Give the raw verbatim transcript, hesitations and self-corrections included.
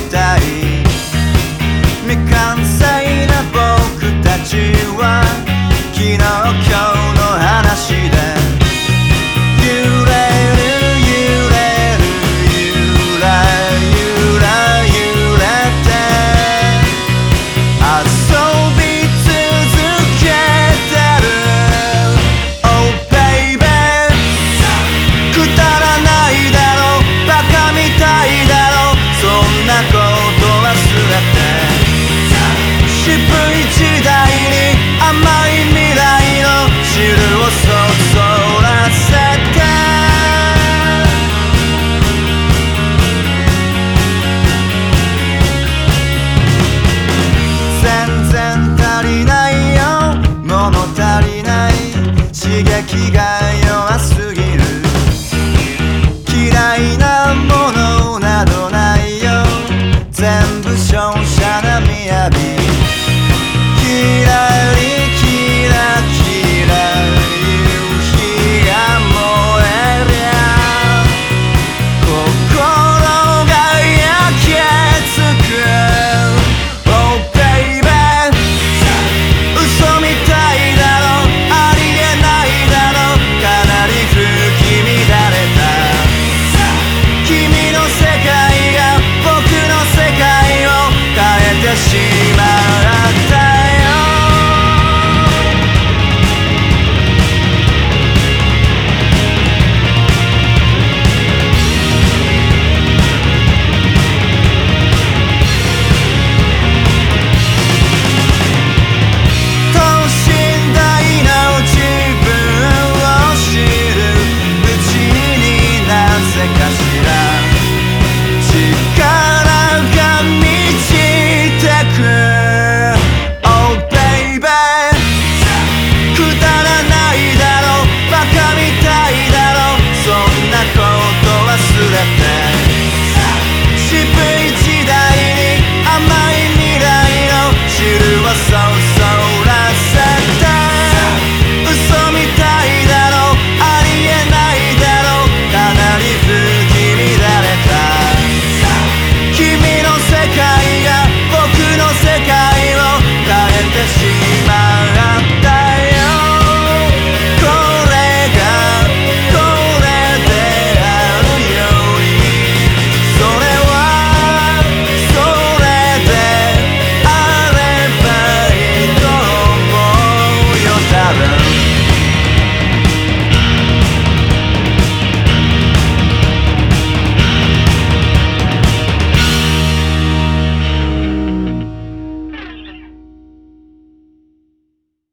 たい。未完成な僕たちは昨日今日の話で揺れる揺れるゆらゆら揺れて遊び続けてる Oh baby くだらないだろバカみたいだろそんなこと忘れて渋い時代に甘い未来の汁をそそらせて全然足りないよ物足りない刺激がよ